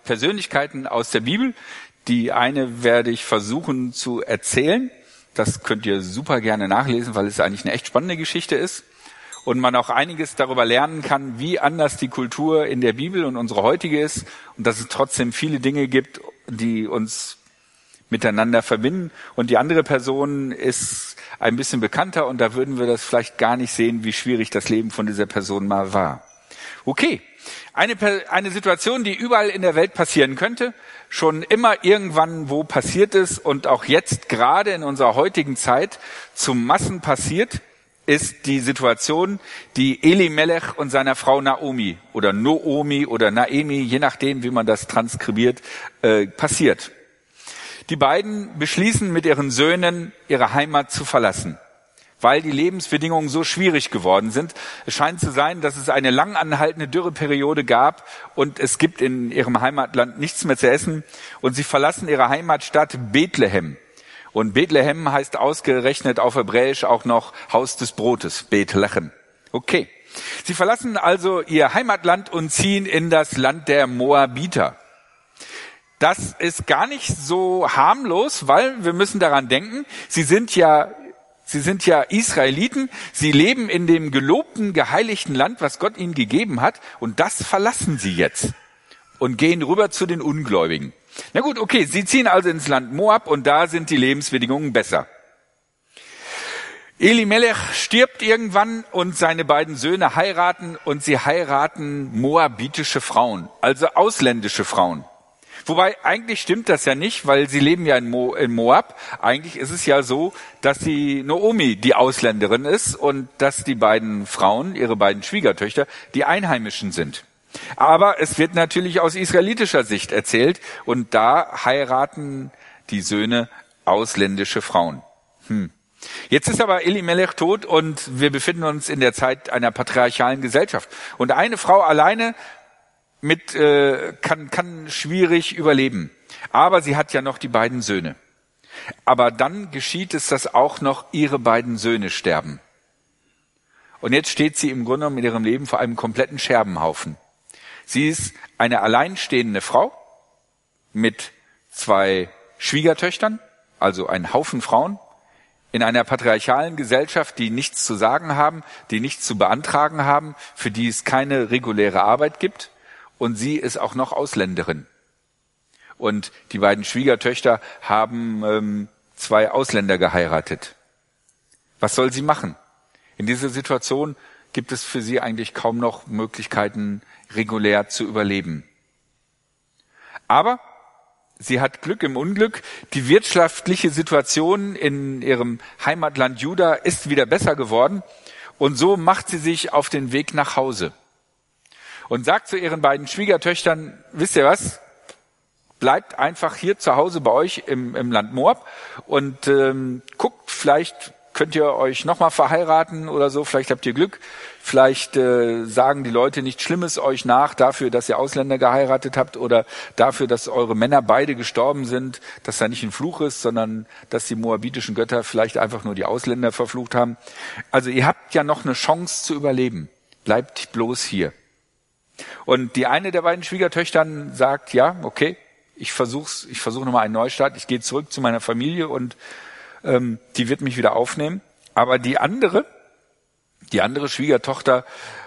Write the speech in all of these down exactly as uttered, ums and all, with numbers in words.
Persönlichkeiten aus der Bibel. Die eine werde ich versuchen zu erzählen. Das könnt ihr super gerne nachlesen, weil es eigentlich eine echt spannende Geschichte ist. Und man auch einiges darüber lernen kann, wie anders die Kultur in der Bibel und unsere heutige ist. Und dass es trotzdem viele Dinge gibt, die uns miteinander verbinden. Und die andere Person ist ein bisschen bekannter und da würden wir das vielleicht gar nicht sehen, wie schwierig das Leben von dieser Person mal war. Okay, eine, eine Situation, die überall in der Welt passieren könnte, schon immer irgendwann wo passiert ist und auch jetzt gerade in unserer heutigen Zeit zum Massen passiert, ist die Situation, die Elimelech und seiner Frau Naomi oder Noomi oder Naemi, je nachdem, wie man das transkribiert, äh, passiert. Die beiden beschließen mit ihren Söhnen, ihre Heimat zu verlassen, weil die Lebensbedingungen so schwierig geworden sind. Es scheint zu sein, dass es eine lang anhaltende Dürreperiode gab und es gibt in ihrem Heimatland nichts mehr zu essen und sie verlassen ihre Heimatstadt Bethlehem. Und Bethlehem heißt ausgerechnet auf Hebräisch auch noch Haus des Brotes, Bethlehem. Okay. Sie verlassen also ihr Heimatland und ziehen in das Land der Moabiter. Das ist gar nicht so harmlos, weil wir müssen daran denken, sie sind ja, sie sind ja Israeliten, sie leben in dem gelobten, geheiligten Land, was Gott ihnen gegeben hat, und das verlassen sie jetzt und gehen rüber zu den Ungläubigen. Na gut, okay, sie ziehen also ins Land Moab und da sind die Lebensbedingungen besser. Elimelech stirbt irgendwann und seine beiden Söhne heiraten und sie heiraten moabitische Frauen, also ausländische Frauen. Wobei, eigentlich stimmt das ja nicht, weil sie leben ja in, Mo, in Moab. Eigentlich ist es ja so, dass die Noomi die Ausländerin ist und dass die beiden Frauen, ihre beiden Schwiegertöchter, die Einheimischen sind. Aber es wird natürlich aus israelitischer Sicht erzählt und da heiraten die Söhne ausländische Frauen. Hm. Jetzt ist aber Elimelech tot und wir befinden uns in der Zeit einer patriarchalen Gesellschaft. Und eine Frau alleine mit äh, kann kann schwierig überleben. Aber sie hat ja noch die beiden Söhne. Aber dann geschieht es, dass auch noch ihre beiden Söhne sterben. Und jetzt steht sie im Grunde genommen in ihrem Leben vor einem kompletten Scherbenhaufen. Sie ist eine alleinstehende Frau mit zwei Schwiegertöchtern, also ein Haufen Frauen, in einer patriarchalen Gesellschaft, die nichts zu sagen haben, die nichts zu beantragen haben, für die es keine reguläre Arbeit gibt. Und sie ist auch noch Ausländerin. Und die beiden Schwiegertöchter haben ähm, zwei Ausländer geheiratet. Was soll sie machen? In dieser Situation gibt es für sie eigentlich kaum noch Möglichkeiten, regulär zu überleben. Aber sie hat Glück im Unglück. Die wirtschaftliche Situation in ihrem Heimatland Juda ist wieder besser geworden. Und so macht sie sich auf den Weg nach Hause. Und sagt zu ihren beiden Schwiegertöchtern, wisst ihr was, bleibt einfach hier zu Hause bei euch im, im Land Moab und ähm, guckt, vielleicht könnt ihr euch nochmal verheiraten oder so, vielleicht habt ihr Glück, vielleicht äh, sagen die Leute nichts Schlimmes euch nach dafür, dass ihr Ausländer geheiratet habt oder dafür, dass eure Männer beide gestorben sind, dass da nicht ein Fluch ist, sondern dass die moabitischen Götter vielleicht einfach nur die Ausländer verflucht haben. Also ihr habt ja noch eine Chance zu überleben, bleibt bloß hier. Und die eine der beiden Schwiegertöchtern sagt, ja, okay, ich versuch's, ich versuche nochmal einen Neustart, ich gehe zurück zu meiner Familie und ähm, die wird mich wieder aufnehmen. Aber die andere, die andere Schwiegertochter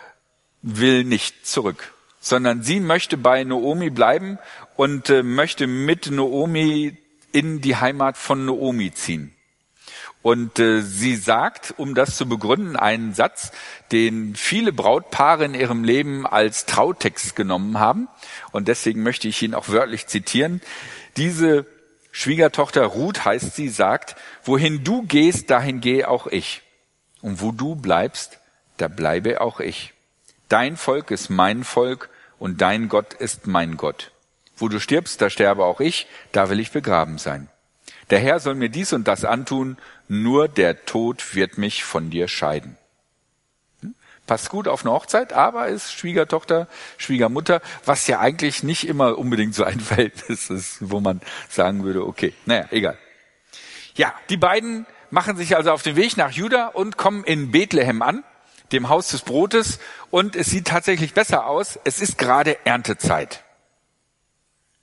will nicht zurück, sondern sie möchte bei Noomi bleiben und äh, möchte mit Noomi in die Heimat von Noomi ziehen. Und äh, sie sagt, um das zu begründen, einen Satz, den viele Brautpaare in ihrem Leben als Trautext genommen haben. Und deswegen möchte ich ihn auch wörtlich zitieren. Diese Schwiegertochter Ruth, heißt sie, sagt, wohin du gehst, dahin gehe auch ich. Und wo du bleibst, da bleibe auch ich. Dein Volk ist mein Volk und dein Gott ist mein Gott. Wo du stirbst, da sterbe auch ich, da will ich begraben sein. Der Herr soll mir dies und das antun, nur der Tod wird mich von dir scheiden. Hm? Passt gut auf eine Hochzeit, aber ist Schwiegertochter, Schwiegermutter, was ja eigentlich nicht immer unbedingt so ein Verhältnis ist, wo man sagen würde, okay, naja, egal. Ja, die beiden machen sich also auf den Weg nach Juda und kommen in Bethlehem an, dem Haus des Brotes, und es sieht tatsächlich besser aus, es ist gerade Erntezeit.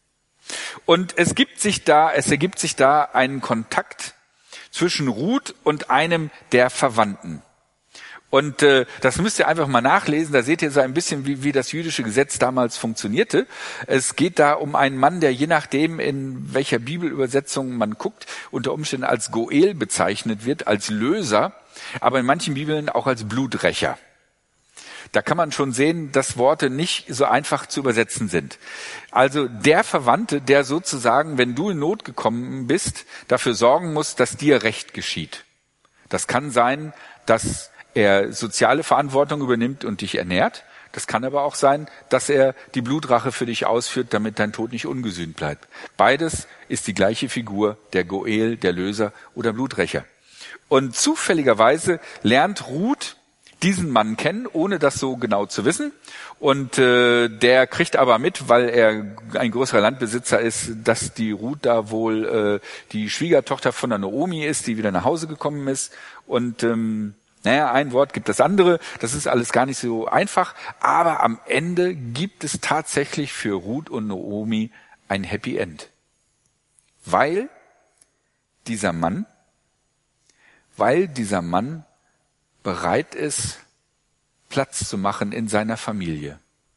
Und es gibt sich da, es ergibt sich da einen Kontakt zwischen Ruth und einem der Verwandten. Und äh, das müsst ihr einfach mal nachlesen, da seht ihr so ein bisschen, wie, wie das jüdische Gesetz damals funktionierte. Es geht da um einen Mann, der je nachdem, in welcher Bibelübersetzung man guckt, unter Umständen als Goel bezeichnet wird, als Löser, aber in manchen Bibeln auch als Bluträcher. Da kann man schon sehen, dass Worte nicht so einfach zu übersetzen sind. Also der Verwandte, der sozusagen, wenn du in Not gekommen bist, dafür sorgen muss, dass dir Recht geschieht. Das kann sein, dass er soziale Verantwortung übernimmt und dich ernährt. Das kann aber auch sein, dass er die Blutrache für dich ausführt, damit dein Tod nicht ungesühnt bleibt. Beides ist die gleiche Figur, der Goel, der Löser oder Bluträcher. Und zufälligerweise lernt Ruth diesen Mann kennen, ohne das so genau zu wissen. Und äh, der kriegt aber mit, weil er ein größerer Landbesitzer ist, dass die Ruth da wohl äh, die Schwiegertochter von der Naomi ist, die wieder nach Hause gekommen ist. Und ähm, naja, ein Wort gibt das andere. Das ist alles gar nicht so einfach. Aber am Ende gibt es tatsächlich für Ruth und Naomi ein Happy End. Weil dieser Mann, weil dieser Mann bereit ist, Platz zu machen in seiner Familie.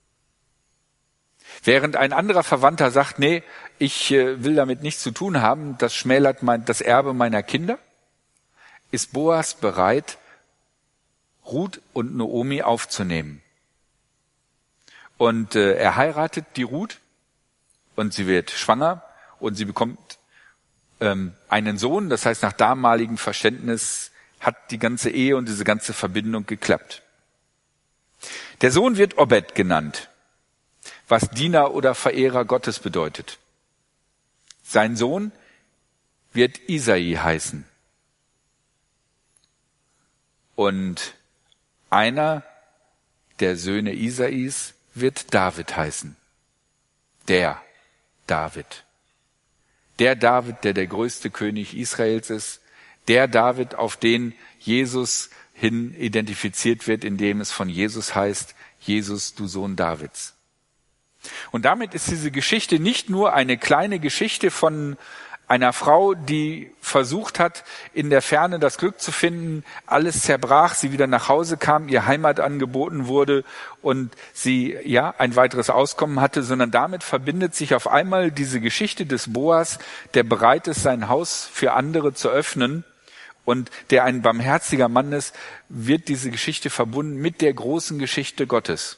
Während ein anderer Verwandter sagt, nee, ich äh, will damit nichts zu tun haben, das schmälert mein, das Erbe meiner Kinder, ist Boas bereit, Ruth und Naomi aufzunehmen. Und äh, er heiratet die Ruth und sie wird schwanger und sie bekommt ähm, einen Sohn. Das heißt, nach damaligem Verständnis hat die ganze Ehe und diese ganze Verbindung geklappt. Der Sohn wird Obed genannt, was Diener oder Verehrer Gottes bedeutet. Sein Sohn wird Isai heißen. Und einer der Söhne Isais wird David heißen. Der David. Der David, der der größte König Israels ist. Der David, auf den Jesus hin identifiziert wird, indem es von Jesus heißt, Jesus, du Sohn Davids. Und damit ist diese Geschichte nicht nur eine kleine Geschichte von einer Frau, die versucht hat, in der Ferne das Glück zu finden, alles zerbrach, sie wieder nach Hause kam, ihr Heimat angeboten wurde und sie ja ein weiteres Auskommen hatte, sondern damit verbindet sich auf einmal diese Geschichte des Boas, der bereit ist, sein Haus für andere zu öffnen und der ein barmherziger Mann ist, wird diese Geschichte verbunden mit der großen Geschichte Gottes.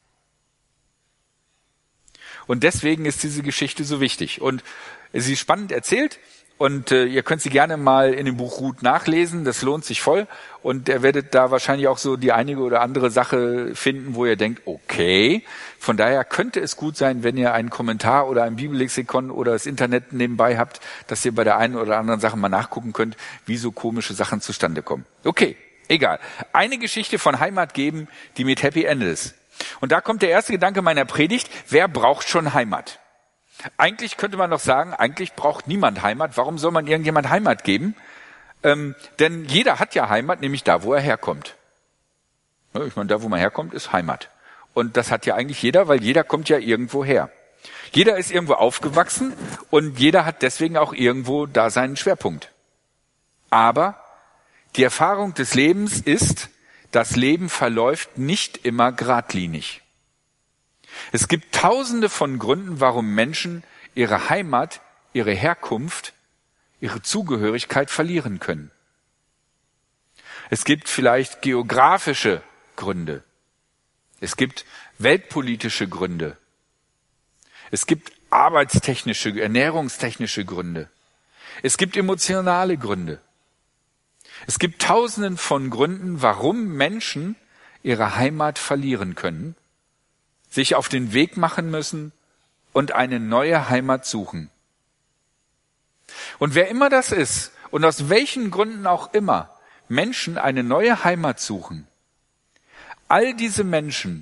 Und deswegen ist diese Geschichte so wichtig. Und sie ist spannend erzählt und äh, ihr könnt sie gerne mal in dem Buch Ruth nachlesen, das lohnt sich voll und ihr werdet da wahrscheinlich auch so die einige oder andere Sache finden, wo ihr denkt, okay, von daher könnte es gut sein, wenn ihr einen Kommentar oder ein Bibellexikon oder das Internet nebenbei habt, dass ihr bei der einen oder anderen Sache mal nachgucken könnt, wie so komische Sachen zustande kommen. Okay, egal. Eine Geschichte von Heimat geben, die mit Happy End ist. Und da kommt der erste Gedanke meiner Predigt, wer braucht schon Heimat? Eigentlich könnte man doch sagen, eigentlich braucht niemand Heimat. Warum soll man irgendjemand Heimat geben? Ähm, denn jeder hat ja Heimat, nämlich da, wo er herkommt. Ja, ich meine, da, wo man herkommt, ist Heimat. Und das hat ja eigentlich jeder, weil jeder kommt ja irgendwo her. Jeder ist irgendwo aufgewachsen und jeder hat deswegen auch irgendwo da seinen Schwerpunkt. Aber die Erfahrung des Lebens ist, das Leben verläuft nicht immer geradlinig. Es gibt tausende von Gründen, warum Menschen ihre Heimat, ihre Herkunft, ihre Zugehörigkeit verlieren können. Es gibt vielleicht geografische Gründe. Es gibt weltpolitische Gründe. Es gibt arbeitstechnische, ernährungstechnische Gründe. Es gibt emotionale Gründe. Es gibt tausenden von Gründen, warum Menschen ihre Heimat verlieren können, sich auf den Weg machen müssen und eine neue Heimat suchen. Und wer immer das ist und aus welchen Gründen auch immer Menschen eine neue Heimat suchen, all diese Menschen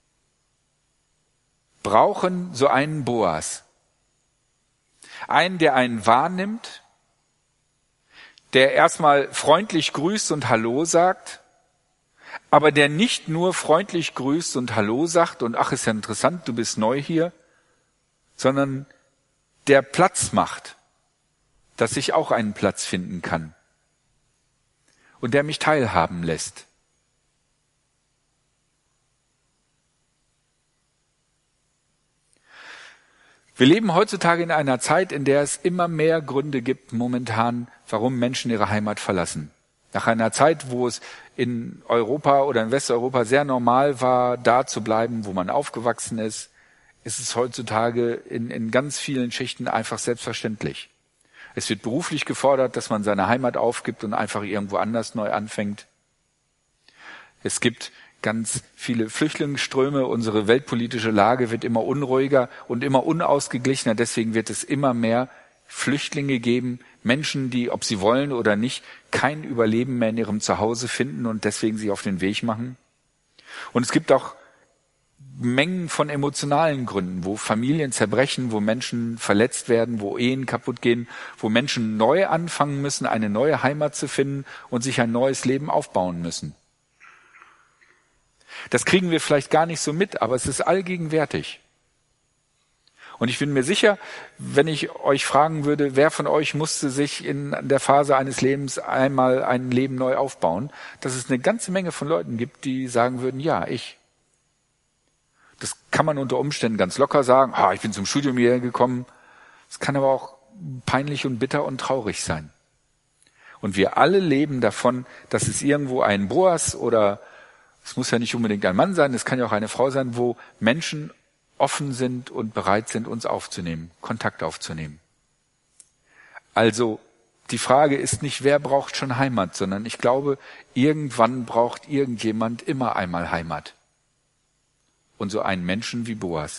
brauchen so einen Boas. Einen, der einen wahrnimmt, der erstmal freundlich grüßt und Hallo sagt, aber der nicht nur freundlich grüßt und Hallo sagt und ach, ist ja interessant, du bist neu hier, sondern der Platz macht, dass ich auch einen Platz finden kann und der mich teilhaben lässt. Wir leben heutzutage in einer Zeit, in der es immer mehr Gründe gibt, momentan, warum Menschen ihre Heimat verlassen. Nach einer Zeit, wo es in Europa oder in Westeuropa sehr normal war, da zu bleiben, wo man aufgewachsen ist, ist es heutzutage in, in ganz vielen Schichten einfach selbstverständlich. Es wird beruflich gefordert, dass man seine Heimat aufgibt und einfach irgendwo anders neu anfängt. Es gibt ganz viele Flüchtlingsströme. Unsere weltpolitische Lage wird immer unruhiger und immer unausgeglichener. Deswegen wird es immer mehr Flüchtlinge geben, Menschen, die, ob sie wollen oder nicht, kein Überleben mehr in ihrem Zuhause finden und deswegen sich auf den Weg machen. Und es gibt auch Mengen von emotionalen Gründen, wo Familien zerbrechen, wo Menschen verletzt werden, wo Ehen kaputt gehen, wo Menschen neu anfangen müssen, eine neue Heimat zu finden und sich ein neues Leben aufbauen müssen. Das kriegen wir vielleicht gar nicht so mit, aber es ist allgegenwärtig. Und ich bin mir sicher, wenn ich euch fragen würde, wer von euch musste sich in der Phase eines Lebens einmal ein Leben neu aufbauen, dass es eine ganze Menge von Leuten gibt, die sagen würden, ja, ich. Das kann man unter Umständen ganz locker sagen, ah, ich bin zum Studium hierher gekommen. Es kann aber auch peinlich und bitter und traurig sein. Und wir alle leben davon, dass es irgendwo einen Boas oder es muss ja nicht unbedingt ein Mann sein, es kann ja auch eine Frau sein, wo Menschen offen sind und bereit sind, uns aufzunehmen, Kontakt aufzunehmen. Also die Frage ist nicht, wer braucht schon Heimat, sondern ich glaube, irgendwann braucht irgendjemand immer einmal Heimat. Und so einen Menschen wie Boas.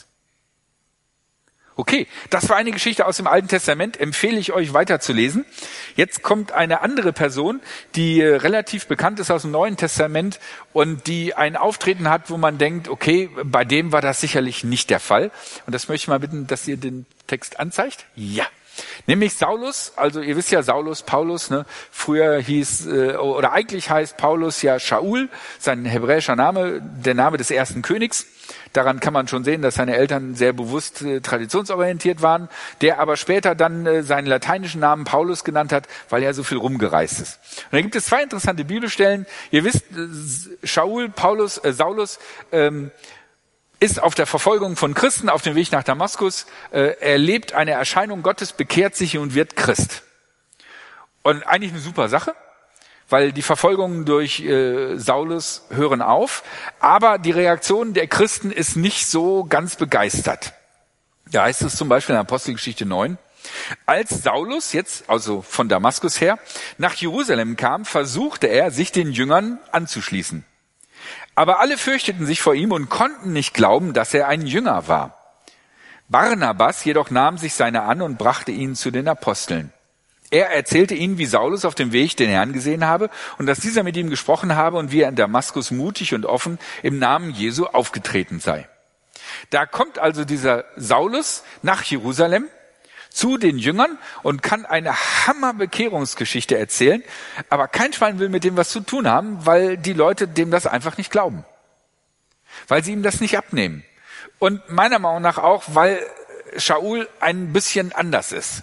Okay, das war eine Geschichte aus dem Alten Testament, empfehle ich euch weiterzulesen. Jetzt kommt eine andere Person, die äh, relativ bekannt ist aus dem Neuen Testament und die ein Auftreten hat, wo man denkt, okay, bei dem war das sicherlich nicht der Fall. Und das möchte ich mal bitten, dass ihr den Text anzeigt. Ja. Nämlich Saulus, also ihr wisst ja Saulus, Paulus, ne? Früher hieß, äh, oder eigentlich heißt Paulus ja Shaul, sein hebräischer Name, der Name des ersten Königs. Daran kann man schon sehen, dass seine Eltern sehr bewusst äh, traditionsorientiert waren, der aber später dann äh, seinen lateinischen Namen Paulus genannt hat, weil er so viel rumgereist ist. Und da gibt es zwei interessante Bibelstellen. Ihr wisst, äh, Shaul, Paulus, äh, Saulus, ähm, ist auf der Verfolgung von Christen auf dem Weg nach Damaskus, äh, erlebt eine Erscheinung Gottes, bekehrt sich und wird Christ. Und eigentlich eine super Sache, weil die Verfolgungen durch äh, Saulus hören auf, aber die Reaktion der Christen ist nicht so ganz begeistert. Da heißt es zum Beispiel in Apostelgeschichte neun, als Saulus jetzt, also von Damaskus her, nach Jerusalem kam, versuchte er, sich den Jüngern anzuschließen. Aber alle fürchteten sich vor ihm und konnten nicht glauben, dass er ein Jünger war. Barnabas jedoch nahm sich seiner an und brachte ihn zu den Aposteln. Er erzählte ihnen, wie Saulus auf dem Weg den Herrn gesehen habe und dass dieser mit ihm gesprochen habe und wie er in Damaskus mutig und offen im Namen Jesu aufgetreten sei. Da kommt also dieser Saulus nach Jerusalem zu den Jüngern und kann eine Hammer-Bekehrungsgeschichte erzählen, aber kein Schwein will mit dem was zu tun haben, weil die Leute dem das einfach nicht glauben. Weil sie ihm das nicht abnehmen. Und meiner Meinung nach auch, weil Shaul ein bisschen anders ist.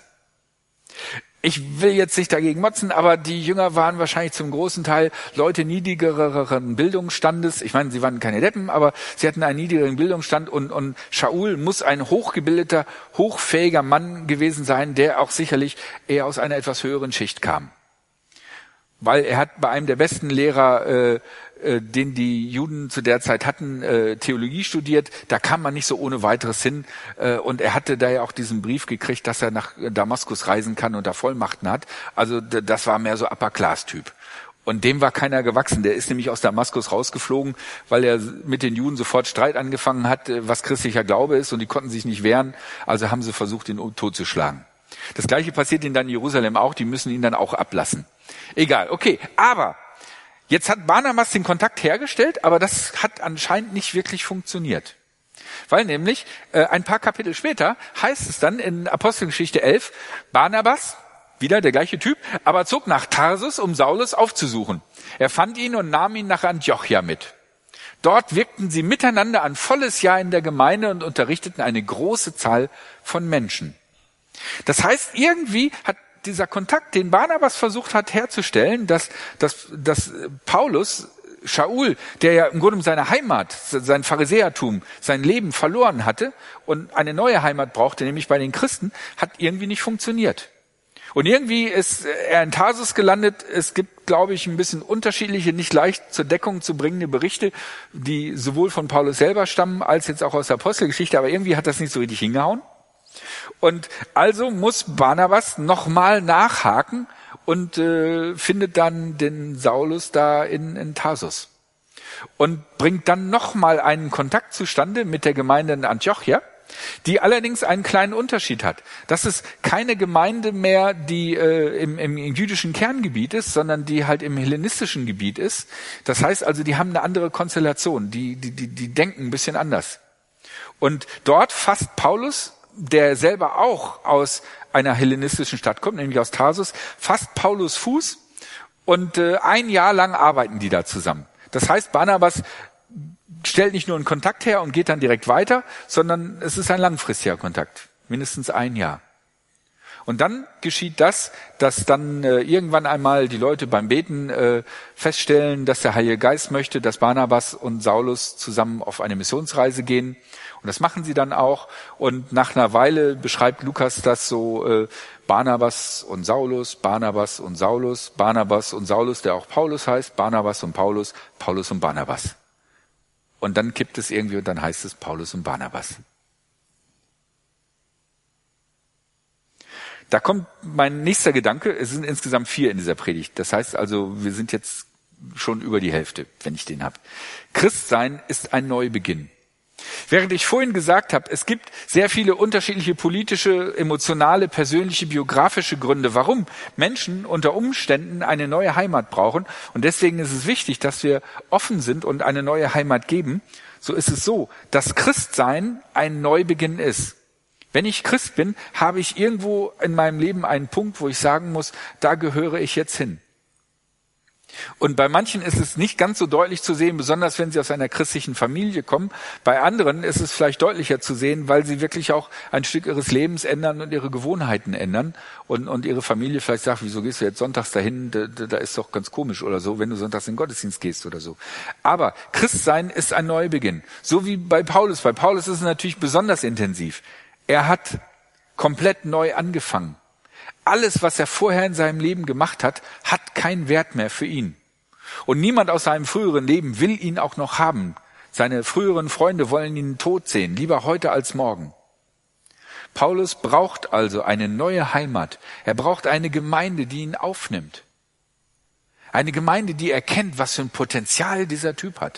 Ich will jetzt nicht dagegen motzen, aber die Jünger waren wahrscheinlich zum großen Teil Leute niedrigeren Bildungsstandes. Ich meine, sie waren keine Deppen, aber sie hatten einen niedrigeren Bildungsstand und, und Shaul muss ein hochgebildeter, hochfähiger Mann gewesen sein, der auch sicherlich eher aus einer etwas höheren Schicht kam. Weil er hat bei einem der besten Lehrer, äh, äh, den die Juden zu der Zeit hatten, äh, Theologie studiert. Da kam man nicht so ohne weiteres hin. Äh, und er hatte da ja auch diesen Brief gekriegt, dass er nach Damaskus reisen kann und da Vollmachten hat. Also d- das war mehr so Upper-Class-Typ. Und dem war keiner gewachsen. Der ist nämlich aus Damaskus rausgeflogen, weil er mit den Juden sofort Streit angefangen hat, was christlicher Glaube ist. Und die konnten sich nicht wehren. Also haben sie versucht, ihn totzuschlagen. Das Gleiche passiert ihnen dann in Jerusalem auch. Die müssen ihn dann auch ablassen. Egal, okay. Aber jetzt hat Barnabas den Kontakt hergestellt, aber das hat anscheinend nicht wirklich funktioniert. Weil nämlich äh, ein paar Kapitel später heißt es dann in Apostelgeschichte elf, Barnabas, wieder der gleiche Typ, aber zog nach Tarsus, um Saulus aufzusuchen. Er fand ihn und nahm ihn nach Antiochia mit. Dort wirkten sie miteinander ein volles Jahr in der Gemeinde und unterrichteten eine große Zahl von Menschen. Das heißt, irgendwie hat dieser Kontakt, den Barnabas versucht hat herzustellen, dass, dass, dass Paulus, Shaul, der ja im Grunde seine Heimat, sein Pharisäertum, sein Leben verloren hatte und eine neue Heimat brauchte, nämlich bei den Christen, hat irgendwie nicht funktioniert. Und irgendwie ist er in Tarsus gelandet. Es gibt, glaube ich, ein bisschen unterschiedliche, nicht leicht zur Deckung zu bringende Berichte, die sowohl von Paulus selber stammen, als jetzt auch aus der Apostelgeschichte, aber irgendwie hat das nicht so richtig hingehauen. Und also muss Barnabas nochmal nachhaken und äh, findet dann den Saulus da in, in Tarsus und bringt dann nochmal einen Kontakt zustande mit der Gemeinde in Antiochia, die allerdings einen kleinen Unterschied hat. Das ist keine Gemeinde mehr, die äh, im, im jüdischen Kerngebiet ist, sondern die halt im hellenistischen Gebiet ist. Das heißt also, die haben eine andere Konstellation, die, die, die, die denken ein bisschen anders. Und dort fasst Paulus, der selber auch aus einer hellenistischen Stadt kommt, nämlich aus Tarsus, fasst Paulus Fuß und äh, ein Jahr lang arbeiten die da zusammen. Das heißt, Barnabas stellt nicht nur einen Kontakt her und geht dann direkt weiter, sondern es ist ein langfristiger Kontakt, mindestens ein Jahr. Und dann geschieht das, dass dann äh, irgendwann einmal die Leute beim Beten äh, feststellen, dass der Heilige Geist möchte, dass Barnabas und Saulus zusammen auf eine Missionsreise gehen. Und das machen sie dann auch. Und nach einer Weile beschreibt Lukas das so, äh, Barnabas und Saulus, Barnabas und Saulus, Barnabas und Saulus, der auch Paulus heißt, Barnabas und Paulus, Paulus und Barnabas. Und dann kippt es irgendwie und dann heißt es Paulus und Barnabas. Da kommt mein nächster Gedanke, es sind insgesamt vier in dieser Predigt. Das heißt also, wir sind jetzt schon über die Hälfte, wenn ich den habe. Christsein ist ein Neubeginn. Während ich vorhin gesagt habe, es gibt sehr viele unterschiedliche politische, emotionale, persönliche, biografische Gründe, warum Menschen unter Umständen eine neue Heimat brauchen. Und deswegen ist es wichtig, dass wir offen sind und eine neue Heimat geben. So ist es so, dass Christsein ein Neubeginn ist. Wenn ich Christ bin, habe ich irgendwo in meinem Leben einen Punkt, wo ich sagen muss, da gehöre ich jetzt hin. Und bei manchen ist es nicht ganz so deutlich zu sehen, besonders wenn sie aus einer christlichen Familie kommen. Bei anderen ist es vielleicht deutlicher zu sehen, weil sie wirklich auch ein Stück ihres Lebens ändern und ihre Gewohnheiten ändern. Und, und ihre Familie vielleicht sagt, wieso gehst du jetzt sonntags dahin? Da, da ist doch ganz komisch oder so, wenn du sonntags in den Gottesdienst gehst oder so. Aber Christsein ist ein Neubeginn. So wie bei Paulus. Bei Paulus ist es natürlich besonders intensiv. Er hat komplett neu angefangen. Alles, was er vorher in seinem Leben gemacht hat, hat keinen Wert mehr für ihn. Und niemand aus seinem früheren Leben will ihn auch noch haben. Seine früheren Freunde wollen ihn tot sehen, lieber heute als morgen. Paulus braucht also eine neue Heimat. Er braucht eine Gemeinde, die ihn aufnimmt. Eine Gemeinde, die erkennt, was für ein Potenzial dieser Typ hat.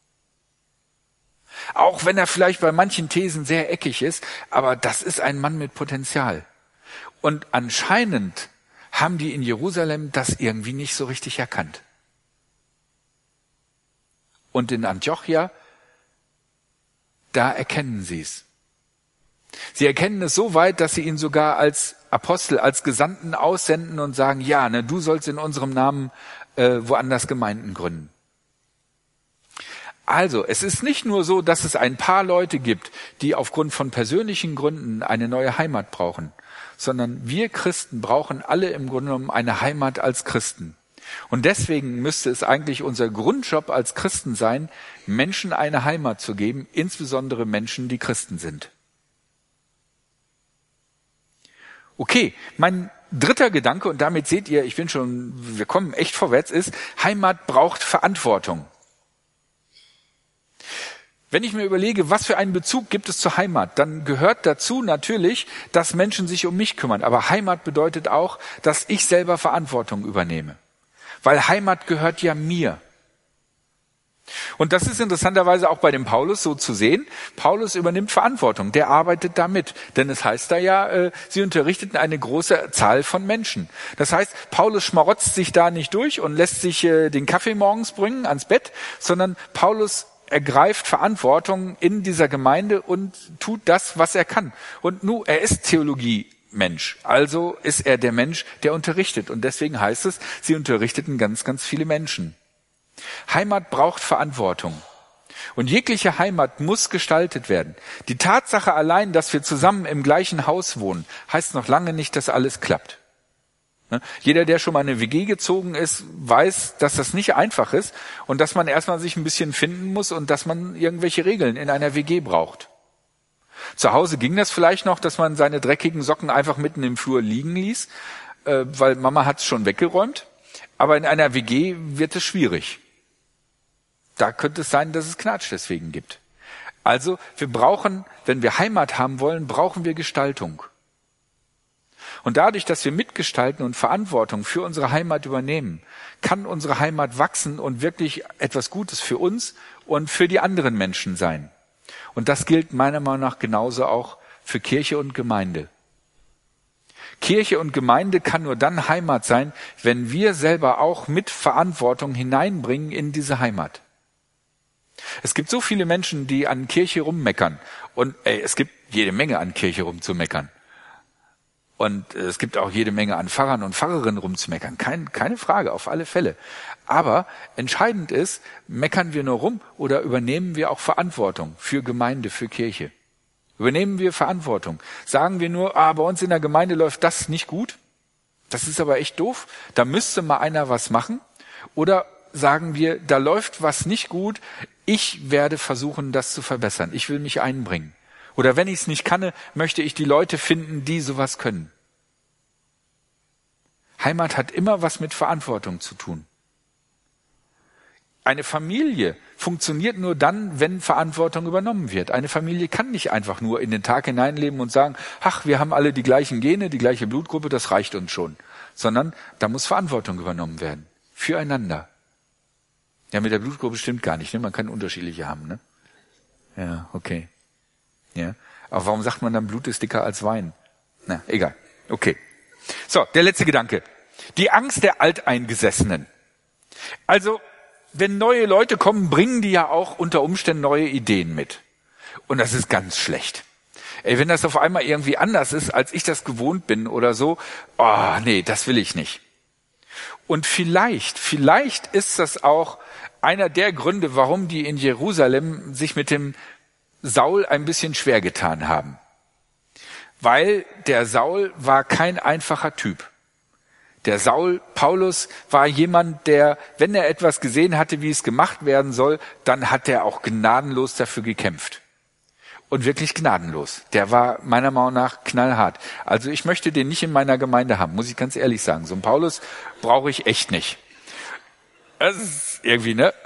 Auch wenn er vielleicht bei manchen Thesen sehr eckig ist, aber das ist ein Mann mit Potenzial. Und anscheinend haben die in Jerusalem das irgendwie nicht so richtig erkannt. Und in Antiochia, da erkennen sie es. Sie erkennen es so weit, dass sie ihn sogar als Apostel, als Gesandten aussenden und sagen, ja, ne, du sollst in unserem Namen äh, woanders Gemeinden gründen. Also, es ist nicht nur so, dass es ein paar Leute gibt, die aufgrund von persönlichen Gründen eine neue Heimat brauchen, sondern wir Christen brauchen alle im Grunde genommen eine Heimat als Christen. Und deswegen müsste es eigentlich unser Grundjob als Christen sein, Menschen eine Heimat zu geben, insbesondere Menschen, die Christen sind. Okay, mein dritter Gedanke, und damit seht ihr, ich bin schon, wir kommen echt vorwärts, ist, Heimat braucht Verantwortung. Wenn ich mir überlege, was für einen Bezug gibt es zur Heimat, dann gehört dazu natürlich, dass Menschen sich um mich kümmern. Aber Heimat bedeutet auch, dass ich selber Verantwortung übernehme. Weil Heimat gehört ja mir. Und das ist interessanterweise auch bei dem Paulus so zu sehen. Paulus übernimmt Verantwortung, der arbeitet damit. Denn es heißt da ja, äh, sie unterrichteten eine große Zahl von Menschen. Das heißt, Paulus schmarotzt sich da nicht durch und lässt sich äh, den Kaffee morgens bringen ans Bett, sondern Paulus ergreift Verantwortung in dieser Gemeinde und tut das, was er kann. Und nun, er ist Theologie-Mensch, also ist er der Mensch, der unterrichtet. Und deswegen heißt es, sie unterrichteten ganz, ganz viele Menschen. Heimat braucht Verantwortung. Und jegliche Heimat muss gestaltet werden. Die Tatsache allein, dass wir zusammen im gleichen Haus wohnen, heißt noch lange nicht, dass alles klappt. Jeder, der schon mal in eine W G gezogen ist, weiß, dass das nicht einfach ist und dass man erstmal sich ein bisschen finden muss und dass man irgendwelche Regeln in einer W G braucht. Zu Hause ging das vielleicht noch, dass man seine dreckigen Socken einfach mitten im Flur liegen ließ, weil Mama hat es schon weggeräumt. Aber in einer W G wird es schwierig. Da könnte es sein, dass es Knatsch deswegen gibt. Also wir brauchen, wenn wir Heimat haben wollen, brauchen wir Gestaltung. Und dadurch, dass wir mitgestalten und Verantwortung für unsere Heimat übernehmen, kann unsere Heimat wachsen und wirklich etwas Gutes für uns und für die anderen Menschen sein. Und das gilt meiner Meinung nach genauso auch für Kirche und Gemeinde. Kirche und Gemeinde kann nur dann Heimat sein, wenn wir selber auch mit Verantwortung hineinbringen in diese Heimat. Es gibt so viele Menschen, die an Kirche rummeckern. Und ey, es gibt jede Menge an Kirche rumzumeckern. Und es gibt auch jede Menge an Pfarrern und Pfarrerinnen rumzumeckern. Kein, keine Frage, auf alle Fälle. Aber entscheidend ist, meckern wir nur rum oder übernehmen wir auch Verantwortung für Gemeinde, für Kirche? Übernehmen wir Verantwortung? Sagen wir nur, ah, bei uns in der Gemeinde läuft das nicht gut? Das ist aber echt doof. Da müsste mal einer was machen. Oder sagen wir, da läuft was nicht gut. Ich werde versuchen, das zu verbessern. Ich will mich einbringen. Oder wenn ich es nicht kann, möchte ich die Leute finden, die sowas können. Heimat hat immer was mit Verantwortung zu tun. Eine Familie funktioniert nur dann, wenn Verantwortung übernommen wird. Eine Familie kann nicht einfach nur in den Tag hineinleben und sagen, ach, wir haben alle die gleichen Gene, die gleiche Blutgruppe, das reicht uns schon. Sondern da muss Verantwortung übernommen werden. Füreinander. Ja, mit der Blutgruppe stimmt gar nicht, ne? Man kann unterschiedliche haben, ne? Ja, okay. Ja. Aber warum sagt man dann, Blut ist dicker als Wein? Na, egal. Okay. So, der letzte Gedanke. Die Angst der Alteingesessenen. Also, wenn neue Leute kommen, bringen die ja auch unter Umständen neue Ideen mit. Und das ist ganz schlecht. Ey, wenn das auf einmal irgendwie anders ist, als ich das gewohnt bin oder so, oh, nee, das will ich nicht. Und vielleicht, vielleicht ist das auch einer der Gründe, warum die in Jerusalem sich mit dem Saul ein bisschen schwer getan haben. Weil der Saul war kein einfacher Typ. Der Saul, Paulus, war jemand, der, wenn er etwas gesehen hatte, wie es gemacht werden soll, dann hat er auch gnadenlos dafür gekämpft. Und wirklich gnadenlos. Der war meiner Meinung nach knallhart. Also ich möchte den nicht in meiner Gemeinde haben, muss ich ganz ehrlich sagen. So einen Paulus brauche ich echt nicht. Das ist irgendwie, ne?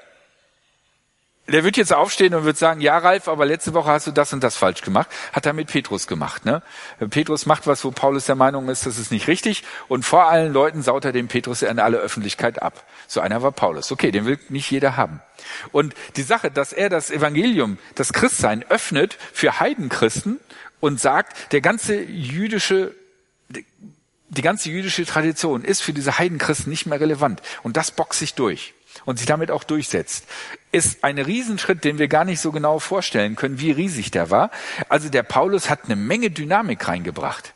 Der wird jetzt aufstehen und wird sagen, ja Ralf, aber letzte Woche hast du das und das falsch gemacht. Hat er mit Petrus gemacht, ne? Petrus macht was, wo Paulus der Meinung ist, das ist nicht richtig. Und vor allen Leuten saut er den Petrus in alle Öffentlichkeit ab. So einer war Paulus. Okay, den will nicht jeder haben. Und die Sache, dass er das Evangelium, das Christsein öffnet für Heidenchristen und sagt, der ganze jüdische, die ganze jüdische Tradition ist für diese Heidenchristen nicht mehr relevant. Und das boxt sich durch. Und sich damit auch durchsetzt, ist ein Riesenschritt, den wir gar nicht so genau vorstellen können, wie riesig der war. Also der Paulus hat eine Menge Dynamik reingebracht.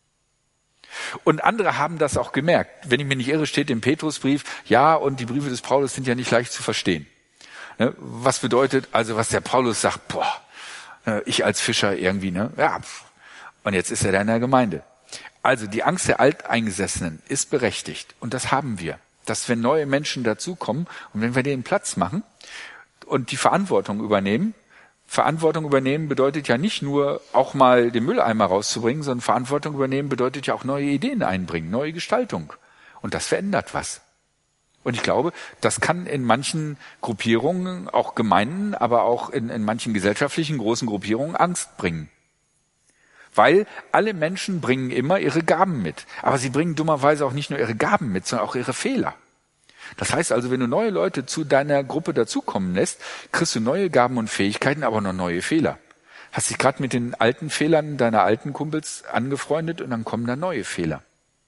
Und andere haben das auch gemerkt. Wenn ich mich nicht irre, steht im Petrusbrief, ja, und die Briefe des Paulus sind ja nicht leicht zu verstehen. Was bedeutet, also was der Paulus sagt, boah, ich als Fischer irgendwie, ne? Ja, und jetzt ist er da in der Gemeinde. Also die Angst der Alteingesessenen ist berechtigt. Und das haben wir. Dass wenn neue Menschen dazukommen und wenn wir denen Platz machen und die Verantwortung übernehmen, Verantwortung übernehmen bedeutet ja nicht nur auch mal den Mülleimer rauszubringen, sondern Verantwortung übernehmen bedeutet ja auch neue Ideen einbringen, neue Gestaltung. Und das verändert was. Und ich glaube, das kann in manchen Gruppierungen, auch Gemeinden, aber auch in, in manchen gesellschaftlichen großen Gruppierungen Angst bringen. Weil alle Menschen bringen immer ihre Gaben mit. Aber sie bringen dummerweise auch nicht nur ihre Gaben mit, sondern auch ihre Fehler. Das heißt also, wenn du neue Leute zu deiner Gruppe dazukommen lässt, kriegst du neue Gaben und Fähigkeiten, aber noch neue Fehler. Hast dich gerade mit den alten Fehlern deiner alten Kumpels angefreundet und dann kommen da neue Fehler.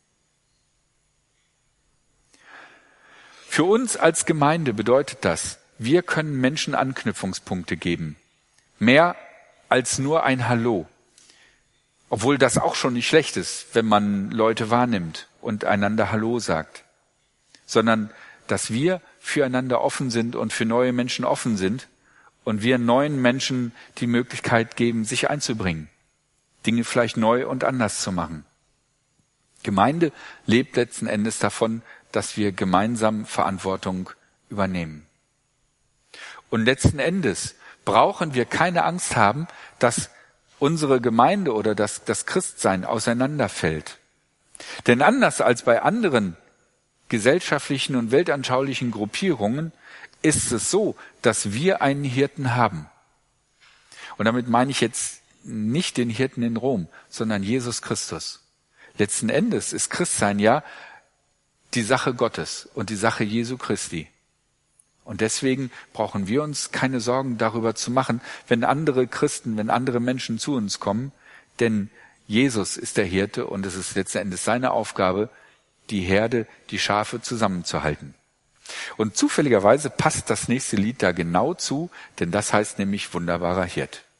Für uns als Gemeinde bedeutet das, wir können Menschen Anknüpfungspunkte geben. Mehr als nur ein Hallo. Obwohl das auch schon nicht schlecht ist, wenn man Leute wahrnimmt und einander Hallo sagt. Sondern, dass wir füreinander offen sind und für neue Menschen offen sind und wir neuen Menschen die Möglichkeit geben, sich einzubringen, Dinge vielleicht neu und anders zu machen. Gemeinde lebt letzten Endes davon, dass wir gemeinsam Verantwortung übernehmen. Und letzten Endes brauchen wir keine Angst haben, dass unsere Gemeinde oder das, das Christsein auseinanderfällt. Denn anders als bei anderen gesellschaftlichen und weltanschaulichen Gruppierungen ist es so, dass wir einen Hirten haben. Und damit meine ich jetzt nicht den Hirten in Rom, sondern Jesus Christus. Letzten Endes ist Christsein ja die Sache Gottes und die Sache Jesu Christi. Und deswegen brauchen wir uns keine Sorgen darüber zu machen, wenn andere Christen, wenn andere Menschen zu uns kommen, denn Jesus ist der Hirte und es ist letzten Endes seine Aufgabe, die Herde, die Schafe zusammenzuhalten. Und zufälligerweise passt das nächste Lied da genau zu, denn das heißt nämlich wunderbarer Hirt.